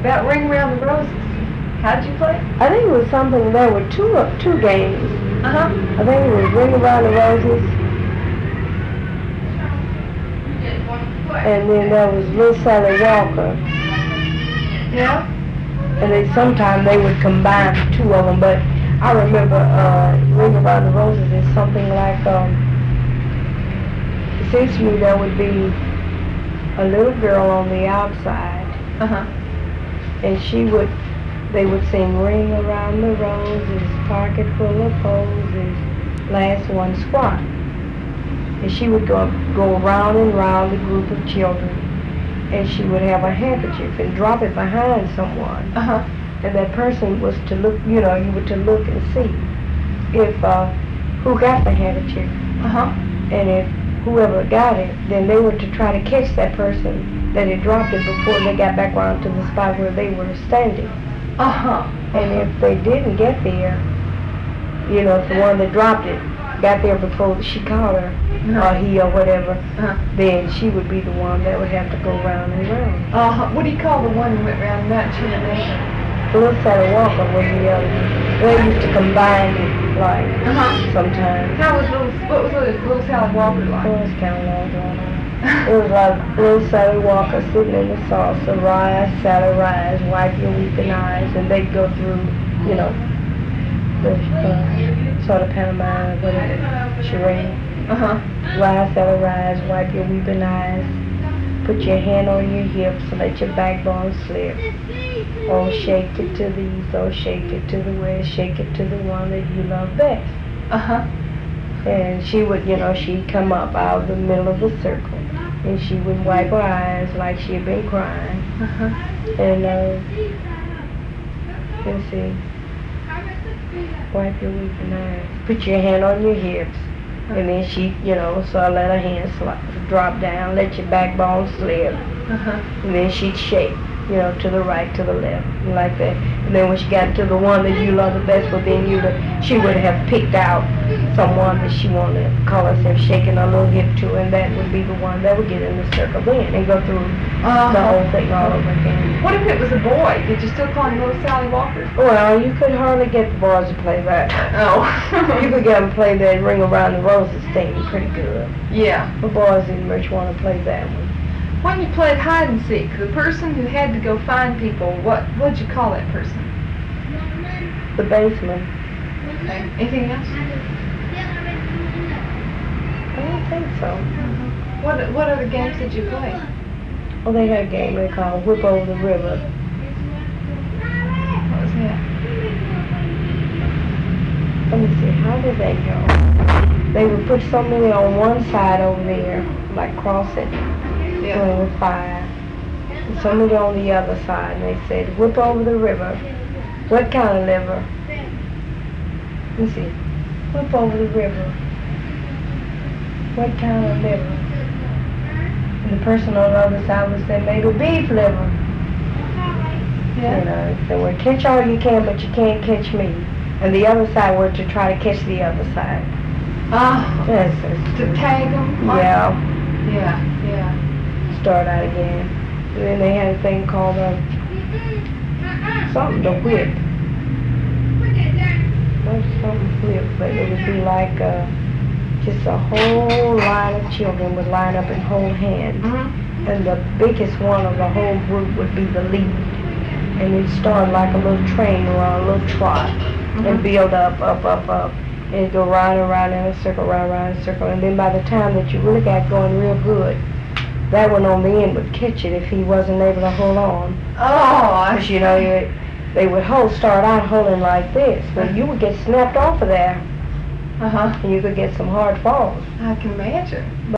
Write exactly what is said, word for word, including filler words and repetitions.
about Ring Around the Roses. How'd you play? I think it was something, there were two two games. Uh-huh. I think it was Ring Around the Roses, and then there was Little Sally Walker. Yeah? And then sometimes they would combine two of them, but I remember uh, Ring Around the Roses is something like, um, it seems to me there would be a little girl on the outside, Uh-huh. and she would, they would sing Ring Around the Roses, pocket full of posies, last one squat. And she would go, go round and round the group of children, and she would have a handkerchief and drop it behind someone. Uh-huh. And that person was to look, you know, you were to look and see if, uh, who got the handkerchief. Uh-huh. And if whoever got it, then they were to try to catch that person that had dropped it before they got back around to the spot where they were standing. Uh-huh. And if they didn't get there, you know, if the one that dropped it got there before she caught her, Uh-huh. or he or whatever, Uh-huh. then she would be the one that would have to go round and round. Uh-huh. What do you call the one who went round that chair? Little Sally Walker was the other one. They used to combine it, like, Uh-huh. sometimes. How was little, what was little, little Sally Walker It like? was kind of long going on. It was like Little Sally Walker sitting in the saucer, rise, Sally, rise, wipe your weeping eyes, and they'd go through, you know, the uh, sort of pantomime, whatever, charade. Uh-huh. Rise, Sally, rise, wipe your weeping eyes, put your hand on your hips and let your backbone slip. Oh, shake it to the east, oh, shake it to the west, shake it to the one that you love best. Uh-huh. And she would, you know, she'd come up out of the middle of the circle, and she would wipe her eyes like she had been crying. Uh-huh. And, uh, let's see, wipe your weeping eyes. Put your hand on your hips, and then she, you know, so I let her hand slide, drop down, let your backbone slip, Uh-huh. and then she'd shake, you know, to the right, to the left, like that. And then when she got to the one that you love the best, well, then you, she would have picked out someone that she wanted to call herself, shaking her little hip to, and that would be the one that would get in the circle then and go through Uh-huh. the whole thing all over again. What if it was a boy? Did you still call him Little Sally Walker? Well, you could hardly get the boys to play that. Oh. You could get them to play that Ring Around the Roses thing pretty good. Yeah. The boys didn't much want to play that one. When you played hide and seek, the person who had to go find people, what what'd you call that person? The basement. Okay. Anything else? I don't think so. What what other games did you play? Well, they had a game they called Whip Over the River. What was that? Let me see, how did they go? They would put somebody on one side over there, like cross it, Yeah. doing with fire, and somebody on the other side, and they said, whip over the river. What kind of liver? Let me see, whip over the river. What kind of liver? And the person on the other side would say, maybe beef liver. You Yeah. know, they would catch all you can, but you can't catch me. And the other side were to try to catch the other side. Ah. Yes, yes. To tag them? Yeah, Yeah. Yeah. start out again. And then they had a thing called uh, something to whip. Not something whip, but it would be like uh, just a whole line of children would line up and hold hands. Mm-hmm. And the biggest one of the whole group would be the lead. And it'd start like a little train or a little trot. And build up, up, up, up, and go round and round in a circle, round, round in a circle, and then by the time that you really got going real good, that one on the end would catch it if he wasn't able to hold on. Oh, Because, you know, you, they would hold, start out holding like this, but you would get snapped off of there, uh-huh. and you could get some hard falls. I can imagine.